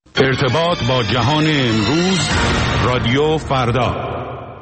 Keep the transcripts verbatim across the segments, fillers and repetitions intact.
ارتباط با جهان امروز، رادیو فردا.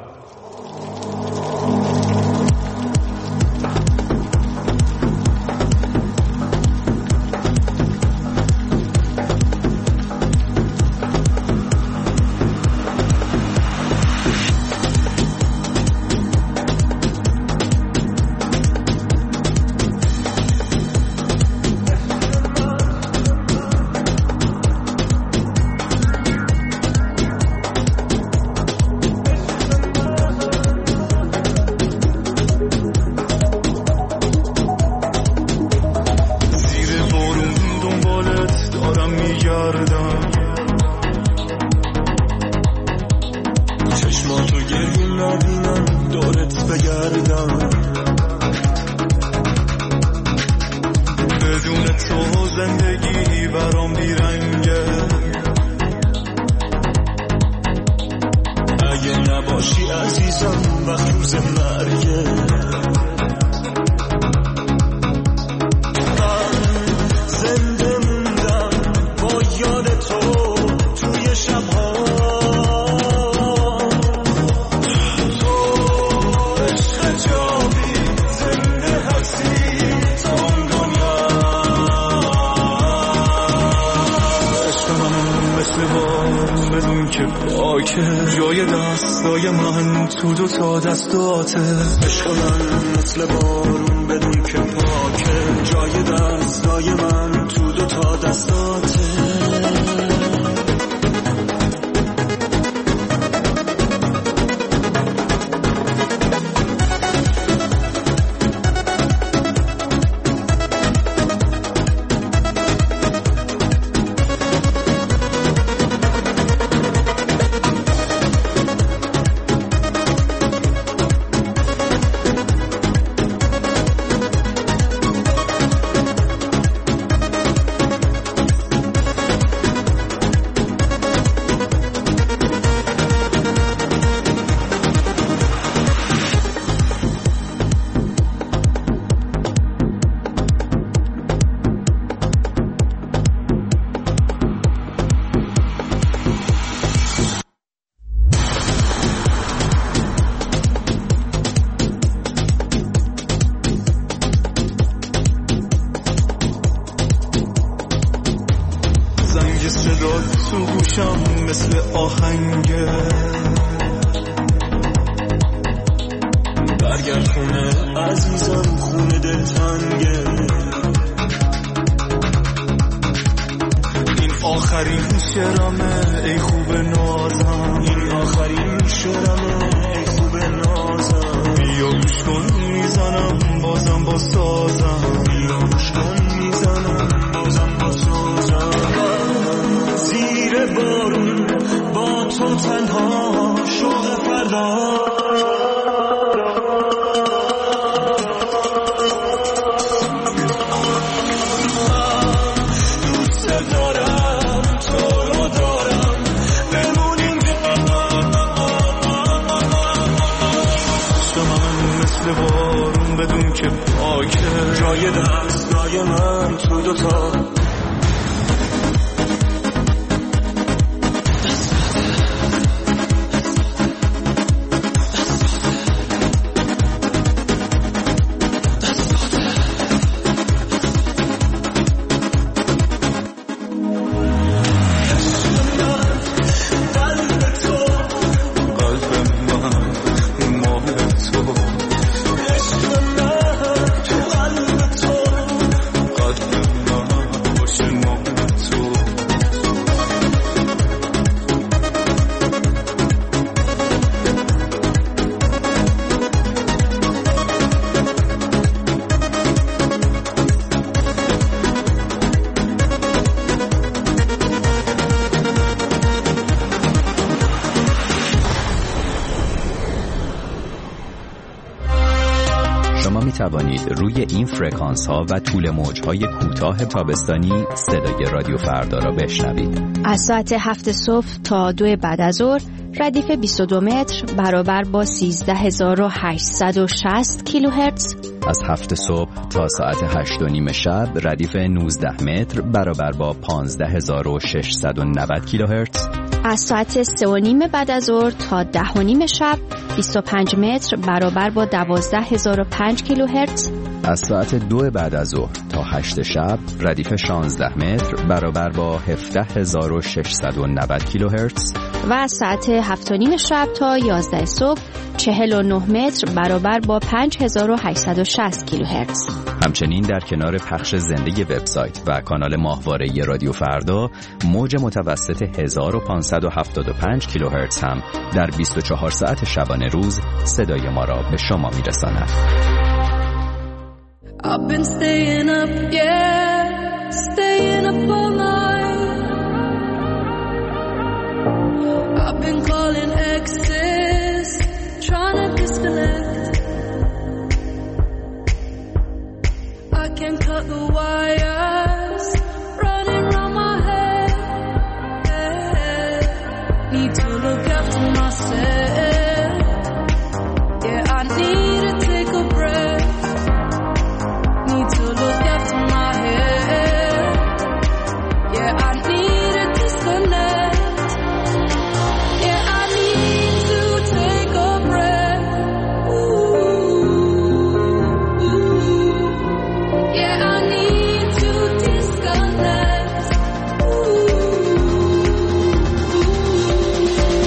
جای دستای من تو دو تا دستاته، عشق من مثل بارون بدون که پاکه. جای دستای من تو دو تا دستاته. توانید روی این فرکانس ها و طول موج های کوتاه تابستانی صدای رادیو فردا را بشنوید. از ساعت هفت صبح تا دو بعد از ظهر ردیف بیست و دو متر برابر با سیزده هزار و هشتصد و شصت کیلوهرتز. از هفت صبح تا ساعت هشت و نیم شب ردیف نوزده متر برابر با پانزده هزار و ششصد و نود کیلوهرتز. از ساعت سه و نیم بعد از ظهر تا ده و نیم شب بیست و پنج متر برابر با دوازده هزار و پنج کیلوهرتز. از ساعت دو بعد از ظهر تا هشت شب ردیف شانزده متر برابر با هفده هزار و ششصد و نود کیلوهرتز. و از ساعت هفت و نیم شب تا یازده صبح چهل و نه متر برابر با پنج هزار و هشتصد و شصت کیلوهرتز. همچنین در کنار پخش زنده وبسایت و کانال ماهواره رادیو فردا، موج متوسط هزار و پانصد و هفتاد و پنج کیلوهرتز هم در بیست و چهار ساعت شبانه روز صدای ما را به شما میرساند. I've been staying up, yeah, staying up all night. I've been calling exes, trying to disconnect. I can cut the wires, running round my head. Need to look after myself. Yeah, I need to take a breath. Need to look after my head. Yeah, I need to disconnect. Yeah, I need to take a breath. Ooh, ooh. Yeah, I need to disconnect. Ooh, ooh.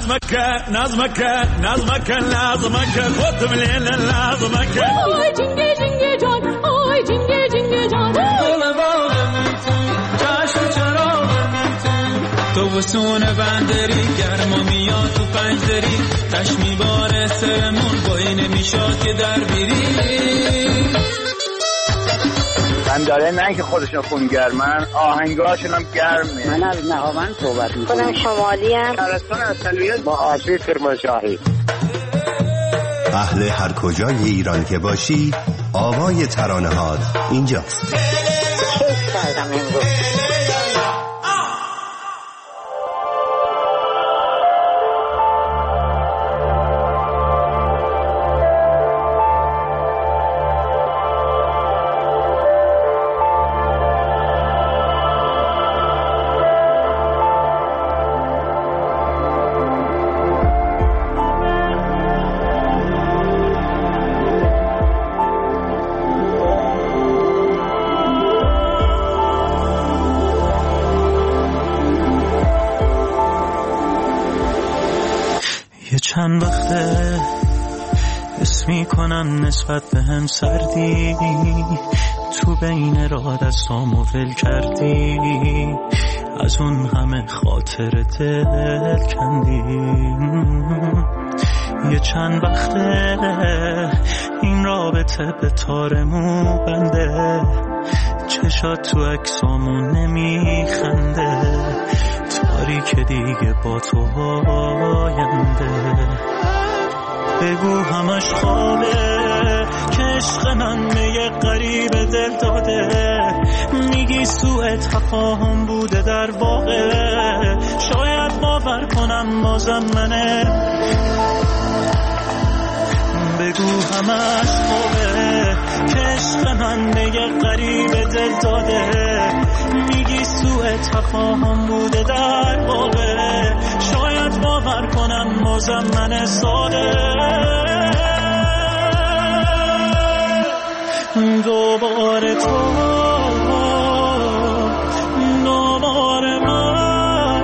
نظمك نظمك نظمك نظمك خودم لیل نظمک آی جنگه جنگه جان آی جنگه جنگه جان دل باغم تو چشم چراغم تو تو وسون بندری گرما میاد تو پنجدری تش میباره سرمون بایی نمیشاد که در بیری من داره نه که خودشون خونگرمن آهنگاشون هم گرمه. من از نهاوند صحبت میکنم. خودم شمالی هم شهرستان اصلیت با آسیب کرمانشاهی. اهل هر کجای ایران که باشی آوای ترانه هات اینجاست. کیف کردم امروز. چند وقته حس میکنم نسبت به هم سردی تو بین راه دستامو ول کردی از اون همه خاطر دل کندی یه چند وقته این رابطه به تارمو بنده چشات تو عکسامون نمیخنده تاری که دیگه با تو آینده بگو همش خوابه که عشق من به یه غریب دل داده میگی سوء تفاهم بوده در واقع شاید باور کنم بازم منه بگو همش خوابه که عشق من به یه غریب دل داده میگی سوء تفاهم بوده در واقع شاید باور کنم بازم من ساده دوباره تو دوباره من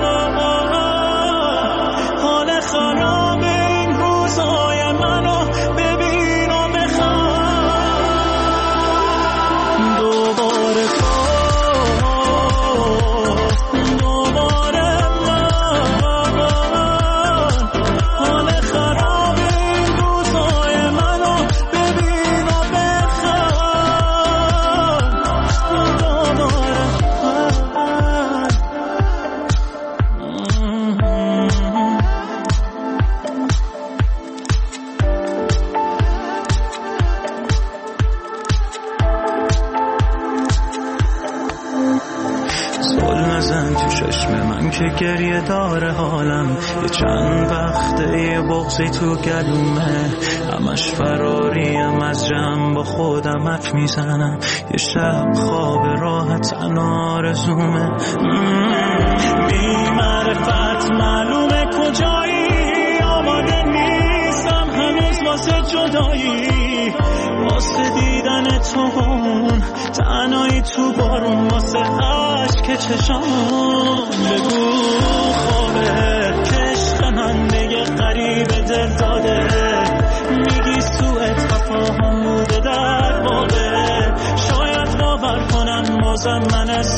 حال خراب این روزای منو ببین و بخوام دوباره تو که گریه داره حالم یه چند وقته یه بغضی تو گلومه همش فراریم از جمع با خودم حرف میزنم یه شب خواب راحت تنها آرزومه بی معرفت معلومه کجایی آماده نیستم هنوز واسه جدایی واسه دیدن تو اون تنهایی تو بارون واسه عشق چشام بگو خوابه که عشق من به یه غریب دل داده میگی سوء تفاهم بوده در واقع شاید باور کنم بازم من